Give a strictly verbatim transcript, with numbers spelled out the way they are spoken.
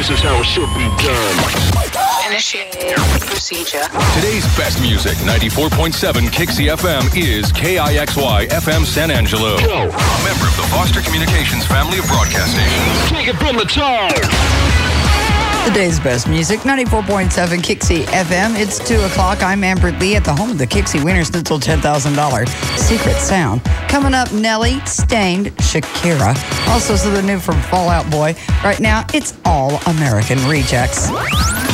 This is how it should be done. Initiate procedure. Today's best music, ninety-four point seven Kixie F M, is K I X Y F M San Angelo. Go. A member of the Foster Communications family of broadcast stations. Take it from the top. Today's best music, ninety-four point seven Kixie F M. It's two o'clock. I'm Amber Lee at the home of the Kixie Winner Schnitzel ten thousand dollars Secret Sound. Coming up, Nelly, Stained, Shakira. Also, something new from Fall Out Boy. Right now, it's All American Rejects.